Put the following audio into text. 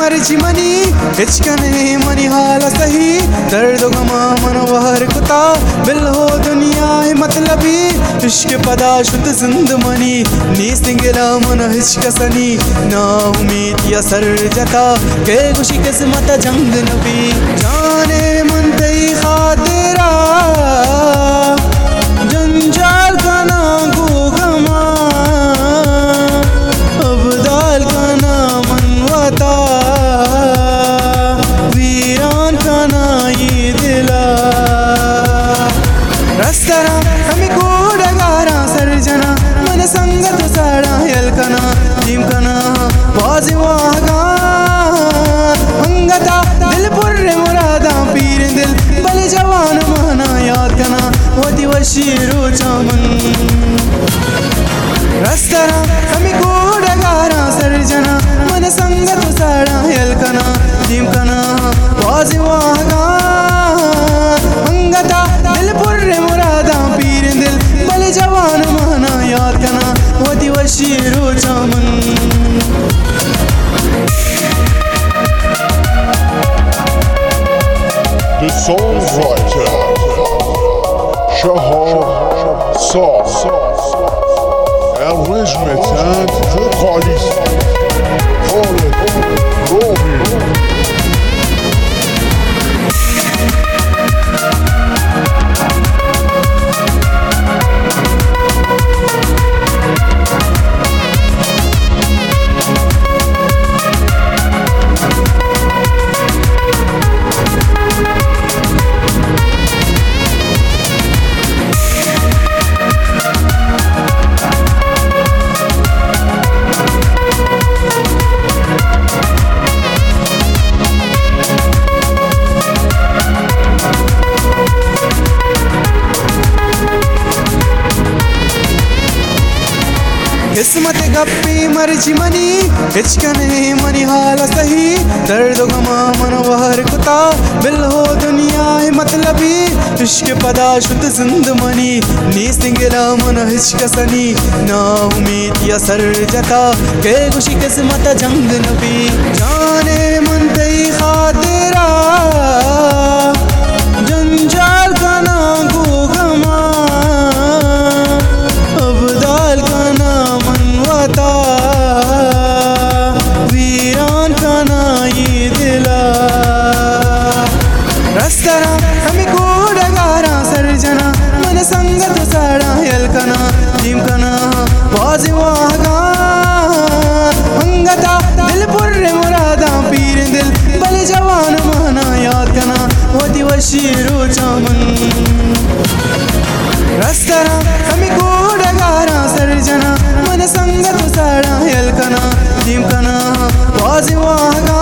मर्जी money हिचकने money हाल सही दर्द गमा मन वहर कुता बिल हो दुनिया मतलबी इश्क पदा शुद्ध जिंद मनी नी सिंगला मन हिचकसनी ना उम्मीद या सर जता के खुशी किस्मत जंग नबी जाने मन तई खातिरा जंजाल का ना गोगमा अबदाल का ना मनवता वीरान का ना ये दिला रस्तरा हमें कोडगारा सर्जना मन संगत साड़ा यलकना जिमकना वाजिवागा अंगता दिल पुर्रे मुरादा पीर दिल बल जवान माना याद कना होती वशीरो चामन रस्तरा हमें कोडगारा सर्जना मन संगत साड़ा यलकना जिमकना वाजिवागा अंगता दिल पुर्रे मुरादा पीर दिल बल जवान माना याद कना होती वशीरो चामन The songwriter Shahar Sar Arranjement and vocalist Khaled Robi किस्मत गप्पी मर्जी मनी हिचकने मनी हाल सही दर्द गमा मन वहर कुता बिल हो दुनिया मतलबी इश्क पदा शुद्ध जिंद मनी नी सिंगला मन हिचकसनी ना उम्मीद या सर जता के खुशी किस्मत जंग नबी जाने मन तई खातिरा जंजाल का ना गोगमा अबदाल का ना मनवता वीरान का ना ये दिला रस्तरा हमें कोडगारा सर्जना मन संगत साड़ा यलकना जिमकना वाजिवागा अंगता दिल पुर्रे मुरादा पीर दिल बल जवान माना याद कना होती वशीरो चामन रस्तरा हमें कोडगारा सर्जना मन संगत साड़ा यलकना जिमकना वाजिवागा